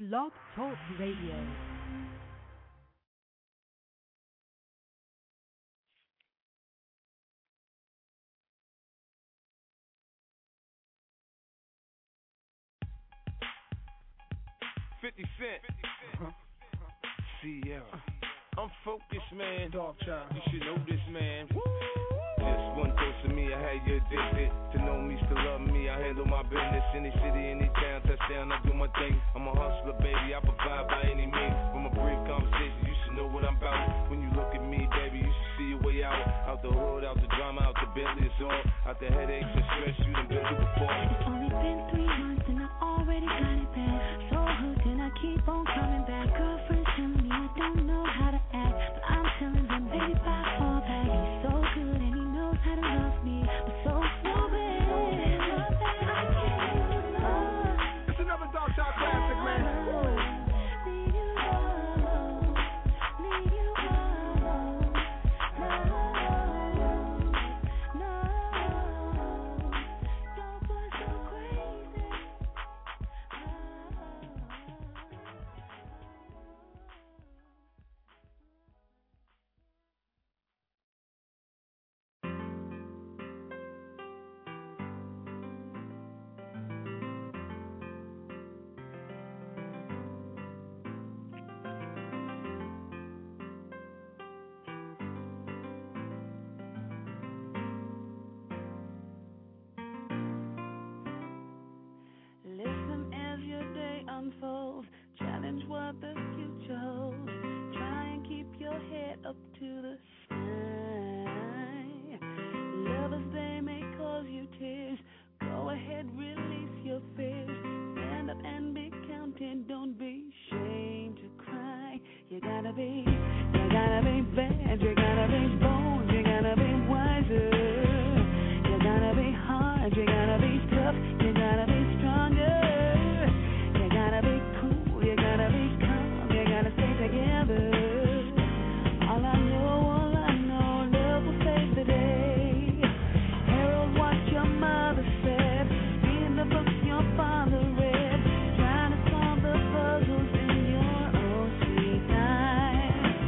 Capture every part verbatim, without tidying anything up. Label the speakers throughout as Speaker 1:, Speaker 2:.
Speaker 1: Blog Talk Radio.
Speaker 2: fifty Cent. Uh-huh. Sierra. I'm focused, man. Dog child. You should know this, man. Woo! Just one dose of me, I had you addicted. To know me, still love me, I handle my business. Any city, any town, touchdown, I do my thing. I'm a hustler, baby, I provide by any means. From a brief conversation, you should know what I'm about. When you look at me, baby, you should see your way out. Out the hood, out the drama, out the Bentley, it's all. Out the headaches and stress, you done been through before.
Speaker 3: It's only been three months and I already got it back. So hooked and I keep on coming back. Girlfriend's telling me I don't know how to act, but I'm telling them, baby, I fall back. He's so good and he knows how to love me, but so so bad.
Speaker 4: It's another Dog Child classic, man.
Speaker 3: Unfolds, challenge what the future holds. Try and keep your head up to the sky. Lovers, they may cause you tears. Go ahead, release your fears. Stand up and be counted. Don't be ashamed to cry. You gotta be, you gotta be bad. You gotta be bold. You gotta be wiser. You gotta be hard. You gotta be tough. You gotta be stronger. Together, all I know, all I know, love will save the day. Harold, what your mother said, read the books your father read, trying to solve the puzzles in your own sweet time.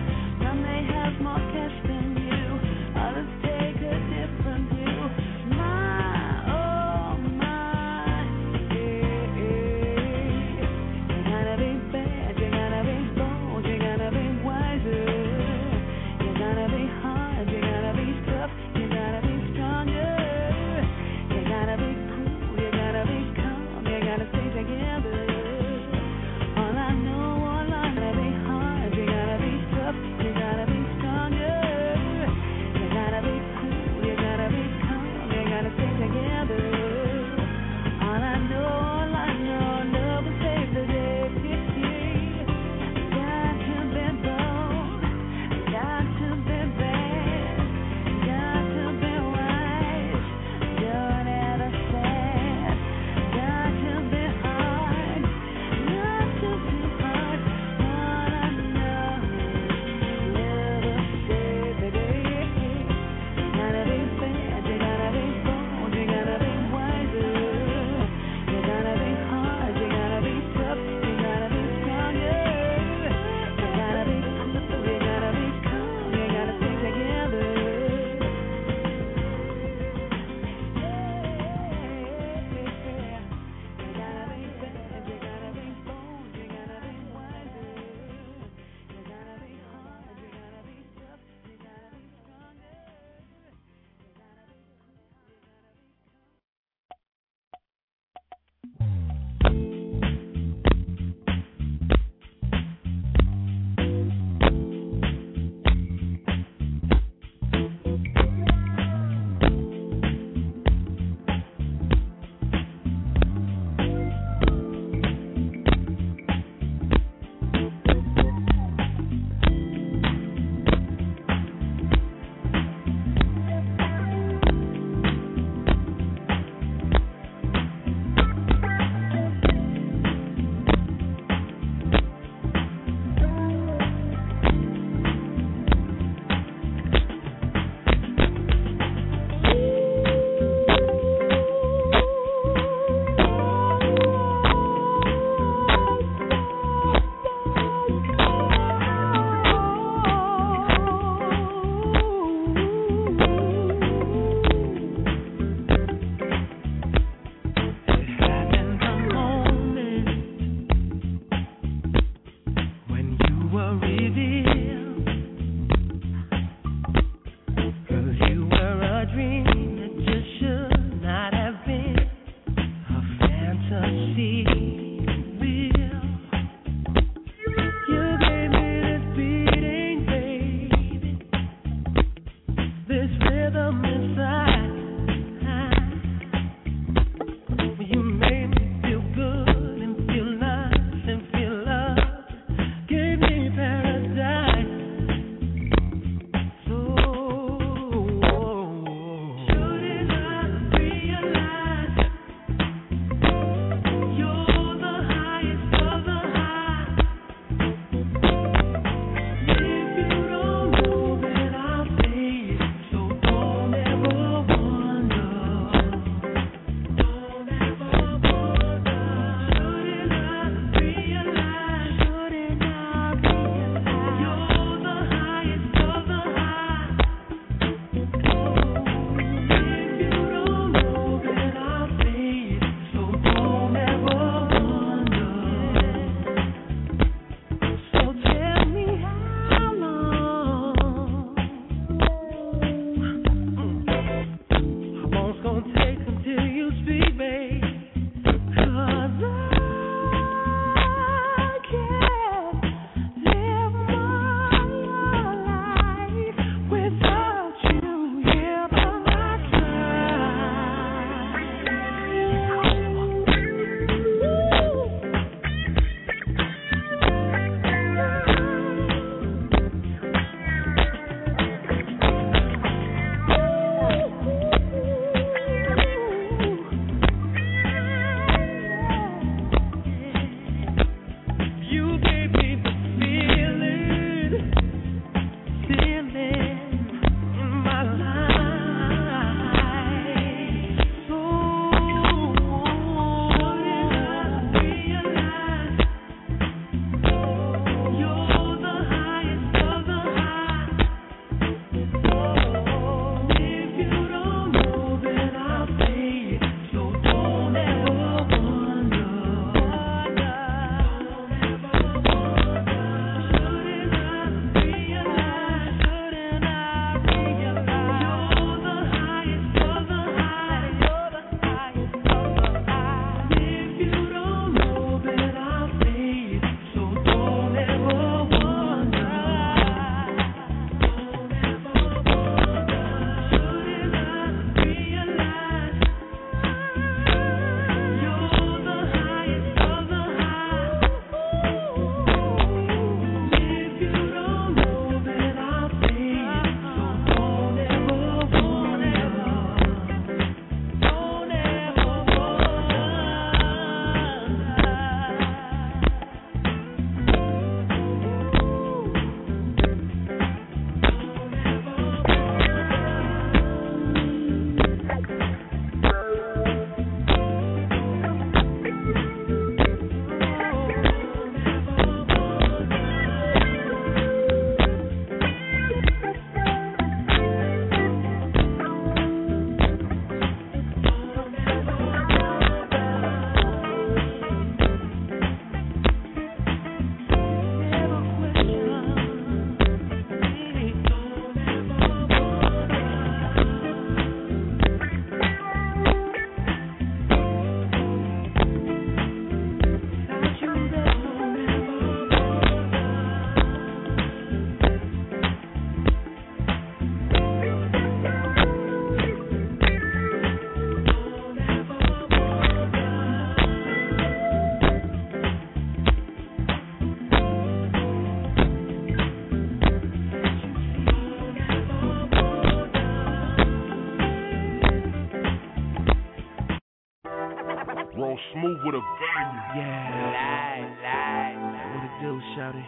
Speaker 1: smooth with a banger.
Speaker 5: Yeah. Lie, lie, lie. What it do, shawty?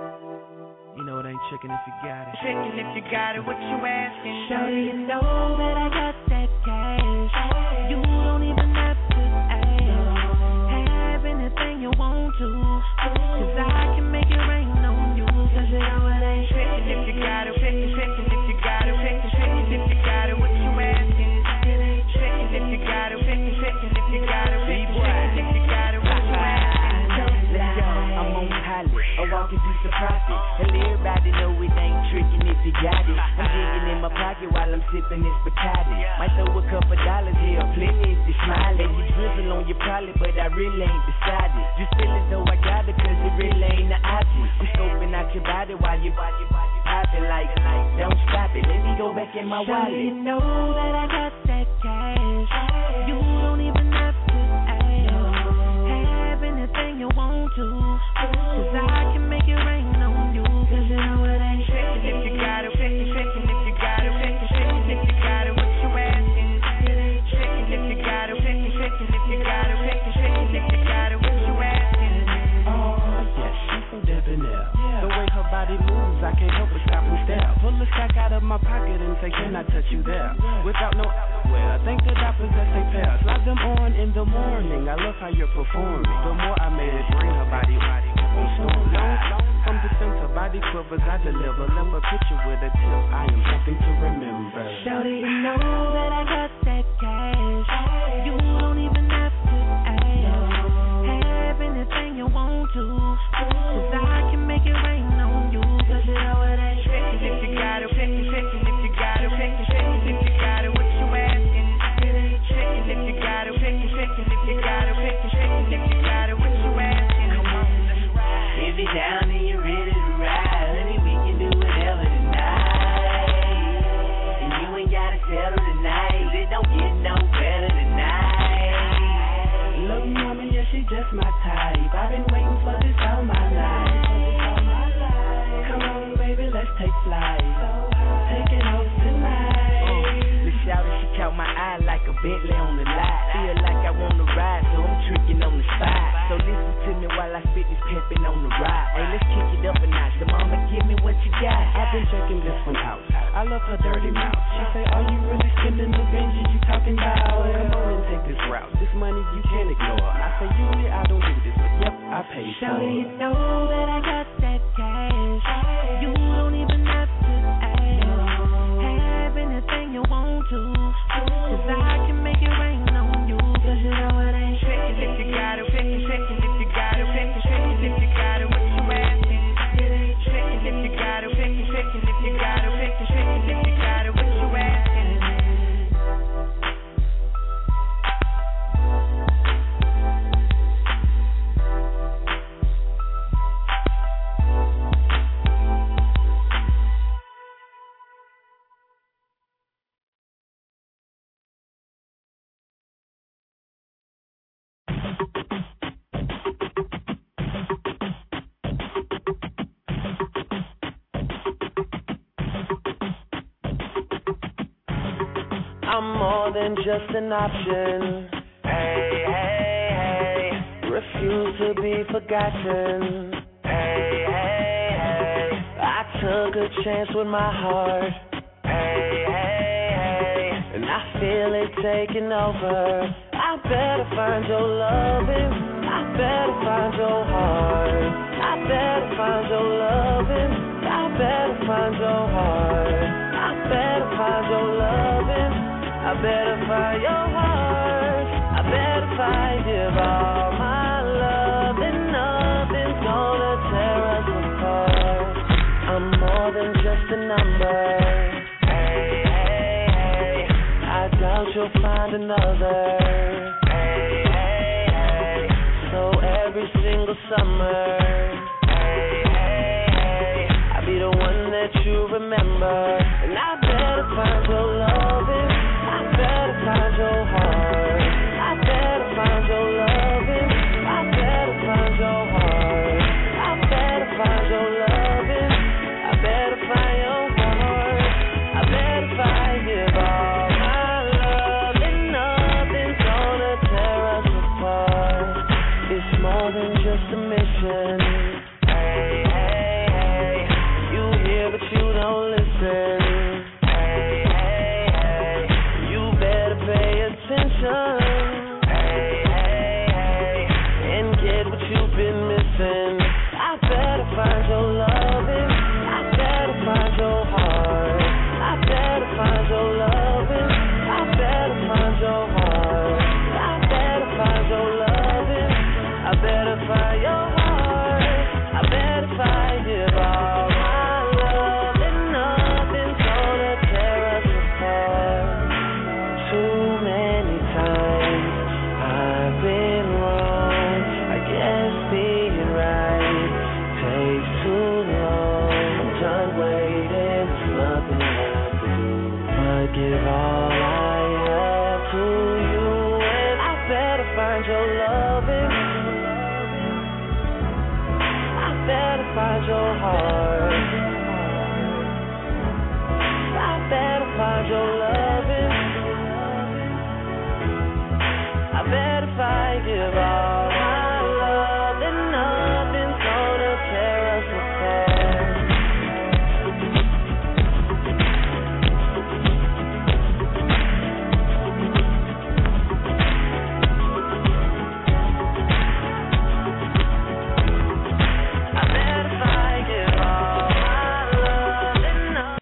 Speaker 5: You know it ain't chicken if you got it.
Speaker 6: Chicken if you got it, what you asking?
Speaker 3: Shawty, you know that I got that cash. You don't even have to ask. Have anything you want to, cause I can make it rain on you. Cause you know it ain't
Speaker 6: chicken if you got it. Chicken, chicken if you got it. Chicken, chicken if you got it, what you asking? Chicken if you got it. Chicken, chicken if you got it. Chicken, chicken if you got it, what you asking?
Speaker 5: Let's go, I'm on pilot, a walking piece of profit. And everybody know it ain't tricking if you got it. I'm digging in my pocket while I'm sipping this Bacardi. Might throw a couple dollars here, plenty if you smile. Let you drizzle on your probably, but I really ain't decided. Just feel as though I got it, cause it really ain't the object. I'm scoping out your body while you body, body, popping like, don't stop it, let me go back in my wallet.
Speaker 3: You know that I got that cash. You don't even have to ask. Have anything you want to, cause I can make it rain on you. Cause you know it ain't
Speaker 6: chicken if you got it. Chicken, chicken if you got it. Chicken, chicken if you got it, what you asking? Chicken if you got it. Chicken, chicken if you got it. Chicken, chicken if you got it, what you asking?
Speaker 5: Oh yes, she's so debonair. The way her body moves, I can't help but stop and stare. Pull a sack out of my pocket and say, can I touch you there? Without no well, I think that I possess a pair. Slide them on in the morning. I love how you're performing. The more I made it bring her body, body on storm. From the center, body quivers, I deliver. Left a picture with a tip. I am something to remember.
Speaker 3: Shawty, you know that I got that cash. You don't even have to ask. Have anything you want to, cause I can make it rain on you. Cause you know it ain't
Speaker 6: chicken if you got it. Chicken, chicken if you got it. Chicken, chicken if you got it, what you asking? Chicken if you got it. Chicken, chicken if you got it. Chicken, chicken if you got it, what you asking?
Speaker 5: If you're down and you're ready to ride, let me, we can do whatever tonight. And you ain't gotta settle tonight, it don't get no better tonight. Love mama, yeah, she just my type. I've been waiting for this all my life. Come on, baby, let's take flight. Taking off tonight. Uh, the shouter, she caught my eye like a Bentley on the lot. Feel like I wanna ride, so I'm tricking on the spot. So listen to me while I spit this pimpin' on the ride. Hey, let's kick it up a notch. The mama, give me what you got. I've been checking this one out. I love her dirty mouth. She say, are you really spending the Benji you talking about? Come on and take this route. This money you can't ignore. I say, usually I don't do this, but yep, I pay for it.
Speaker 3: Shawty, you know that I got that cash. You don't even have to ask. Have anything you want to, cause I can make it rain on you. Cause you know it ain't
Speaker 6: chicken if you got it. Chicken, chicken if you got it. Chicken, chicken if you got it, what you asking? Chicken if you got it. Chicken, chicken if you got it. Chicken, chicken if you got it, what you asking?
Speaker 5: I'm more than just an option. Hey, hey, hey. Refuse to be forgotten. Hey, hey, hey. I took a chance with my heart. Hey, hey, hey. And I feel it taking over. I better find your loving. I better find your heart. I better find your loving. I better find your heart. I better find your loving. I better find your heart. I better find you. All my love and nothing's gonna tear us apart. I'm more than just a number. Hey, hey, hey. I doubt you'll find another. Hey, hey, hey. So every single summer, hey, hey, hey. I'll be the one that you remember. And I better find your loving. I better find your heart. I better find your loving. I better find your heart. I better find your loving. I better find your heart. I better find it all. My love and nothing's gonna tear us apart. find your heart. I better find your loving. I bet if I give all my love, then nothing's gonna tear us apart. I bet if I give all my love, then nothing.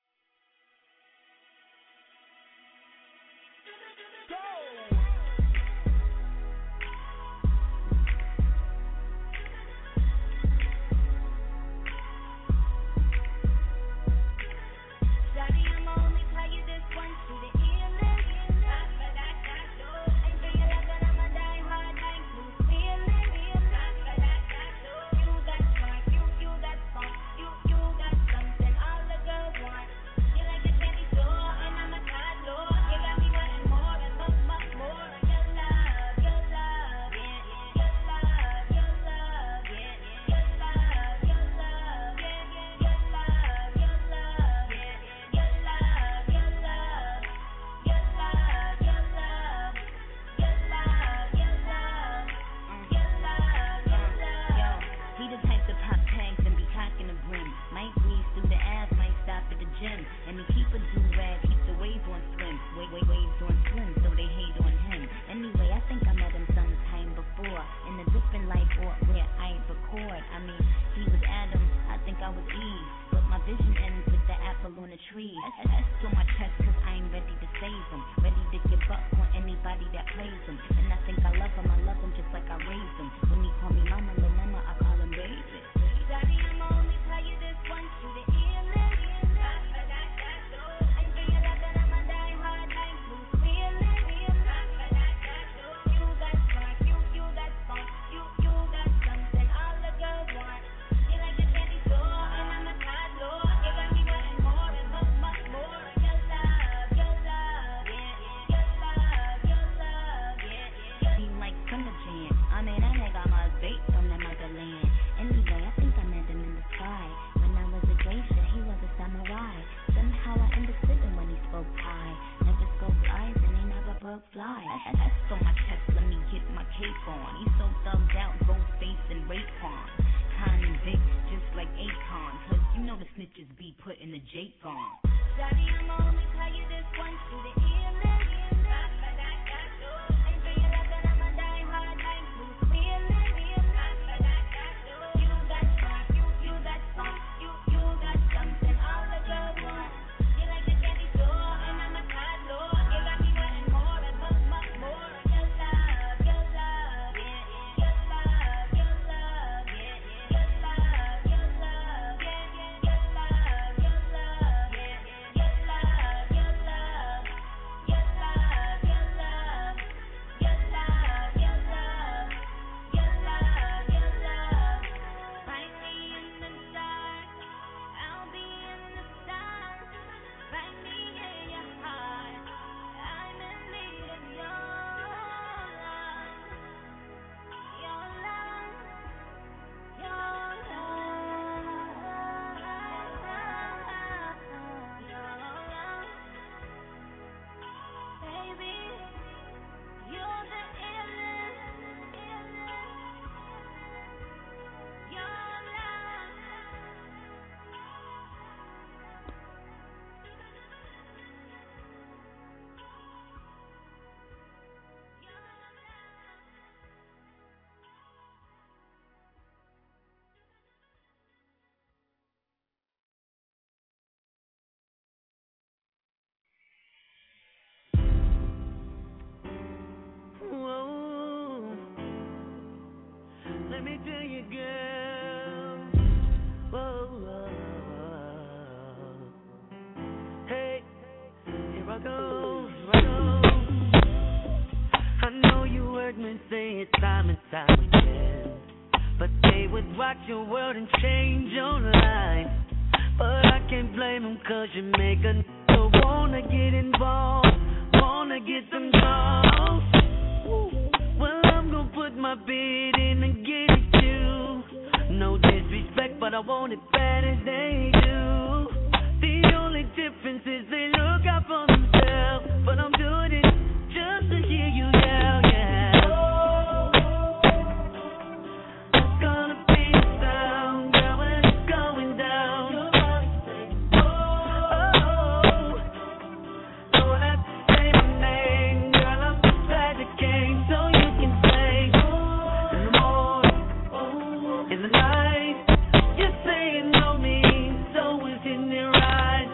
Speaker 1: Daddy, I'ma only tell you this once to the endless. Not for that, that door. And for your love, that I'ma die hard, like blue feeling. Not for that, that door. You got spark, you, you got funk, you, you got something all the girls want. You like a candy store, and I'm a toddler. You got me wanting more and much, much more. Your love, your love, yeah, yeah. Your love, your love, yeah, yeah. Your love, your love, yeah, yeah. Your love, your love, yeah, yeah. Your love, your love, your love, your love, your love, your love, your love, your love.
Speaker 7: Yo, he the type to pop tags and be cocking the brim. Might breeze through the ass, might stop at the gym. And he keep a do-rag, keep the waves on swim. Wait, wait, waves on swim, so they hate on him. Anyway, I think I met him sometime before. In a different life or where I ain't record. I mean, he was Adam, I think I was Eve. But my vision ends with the apple on the tree. That's, that's on my chest cause I ain't ready to save him. Ready to give up on anybody that plays him. And I think I love him, I love him just like I raised him. When he call me mama, little mama, I call him baby.
Speaker 1: Daddy, I'ma only tell you this once to the endless. Not for that, that door. And for your love, that I'ma die hard, like blue feeling. Not for that, that door. You got spark, you, you got funk, you, you got something all the girls want. You like a candy store, and I'm a toddler. You got me wanting more and much, much more. Your love, your love, yeah, yeah. Your love, your love, yeah, yeah.
Speaker 7: He like summer jam. I mean, that nigga must be from the motherland. Anyway, I think I met him in the sky. When I was a geisha, he was a samurai. Somehow I understood him when he spoke Thai. Never spoke eyes and he never broke fly. That's, that's on my chest, let me get my cape on. He's so thugged out, gold face and Raekwon. Convict, just like Akon. Cause you know the snitches be putting the Jake on.
Speaker 1: Daddy, I'ma only tell you this once to the endless. Not for that, that door. And for your love, that I'ma die hard, like blue feeling. Not for that, that door. You got spark, you, you got funk, you, you got something all the girls want. You like a candy store, and I'm a toddler. You got me wanting more and much, much more. Your love, your love, yeah, yeah. Your love, your love, yeah, yeah. Your love, your love, yeah, yeah. Your love, your love, yeah, yeah. Your love, your love, your love, your love, your love, your love, your love, your love. Find me in the dark, I'll be in the sun. Find me in your heart, I'm in need of your love, your love, your love, your love. Baby, you're the illest, your love.
Speaker 5: Whoa. Let me tell you, girl. Whoa, whoa, whoa. Hey, here I go, here I go. I know you heard me say it time and time again, but they would rock your world and change your life. But I can't blame them cause you make a n***a wanna get involved, wanna get some calls. Well, I'm gonna put my bid in and get it too. No disrespect,
Speaker 6: but I want it bad as they do. The only difference is they look out for themselves, but I'm doing it just to hear you yell, yeah. It's gonna be the sound, girl, when it's going down. Oh, don't have to say my name, girl, I'm just glad you came so you can say in the morning, in the night, you say you know me, so it's in their eyes.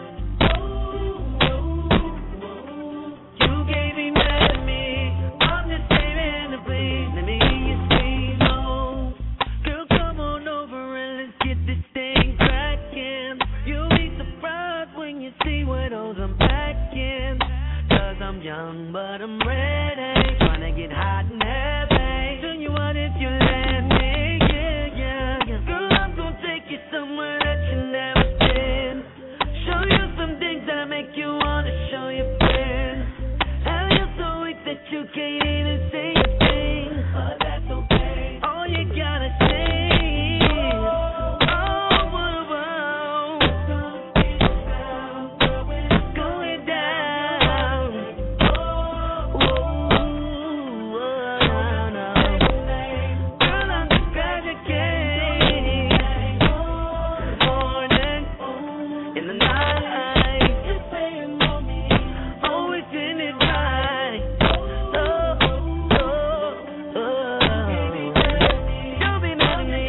Speaker 6: You gave me mad at me, I'm just saving the bleed. Let me hear you scream, oh. Girl, come on over and let's get this thing cracking. You'll be surprised when you see what those I'm packing. Cause I'm young, but I'm ready. Tryna get hot and heavy. Tell you what if you let me, yeah, yeah, yeah. Girl, I'm gonna take you somewhere that you never been. Show you some things that make you wanna show your friends. How you're so weak that you can't even say a thing. But that's okay. All you gotta say is, oh, whoa, whoa. Going down. Oh, whoa, no. Girl, I'm just glad you came. Morning, in the night, always in it right. Oh, oh, oh. Don't be mad at me.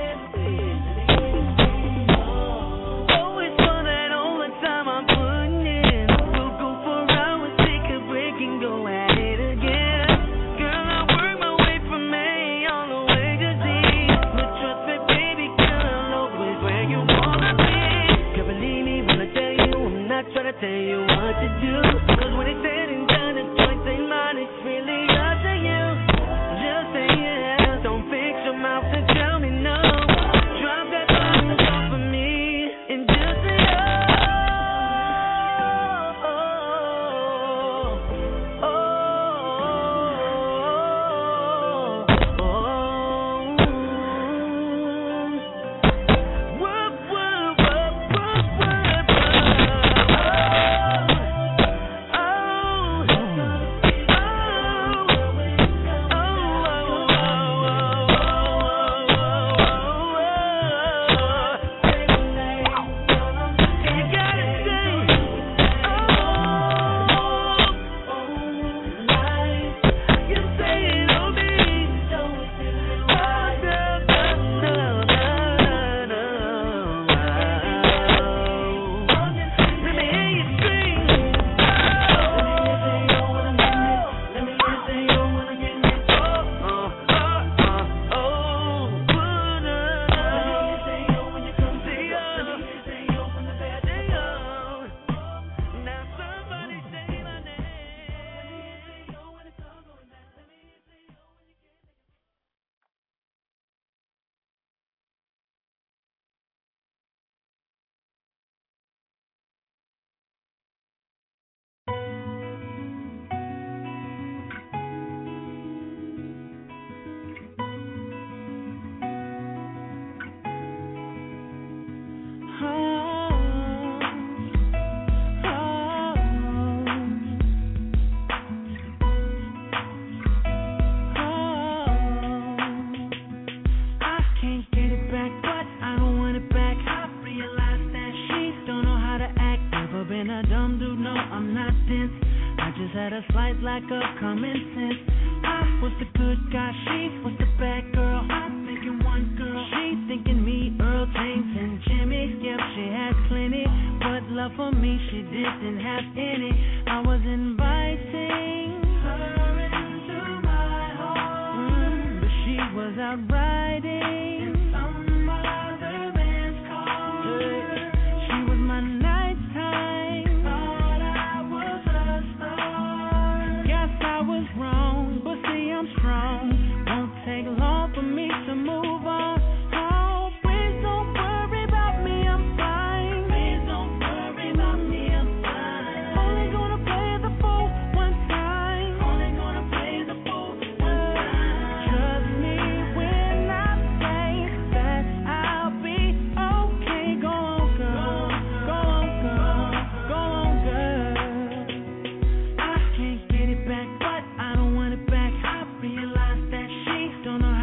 Speaker 6: Always for that overtime I'm putting in. We'll go for hours, take a break and go at it again. Girl, I work my way from A all the way to Z. But trust me, baby, girl, I'll always where you wanna be. Girl, believe me when I tell you, I'm not trying to tell you what to do. Cause when it's said and done, the choice ain't mine, it's really up to you. Just say yes, don't fix your mouth and tell me no. Drop that button off of me and just say oh, oh, oh, oh, oh. Whoop, whoop, whoop, whoop, whoop, Let me hear you scream. Let me hear say you wanna get me. Oh, oh, oh, oh, oh. Let me hear say yo when you come see us. Let me hear say yo from the bed to yo. Now somebody say my name. Let me hear say yo when it's all going down. Let me hear say yo when you get me. I can't get it back, but I don't want it back. I realize that she don't know how to act. Never been a dumb dude, no, I'm not dense. I just had a slight lack of common sense. I was the good guy, she was the bad girl. I'm thinking one girl, she thinking me, Earl, James, and Jimmy. Yep, she had plenty, but love for me she didn't have any. I was inviting her into my home, mm, but she was out riding.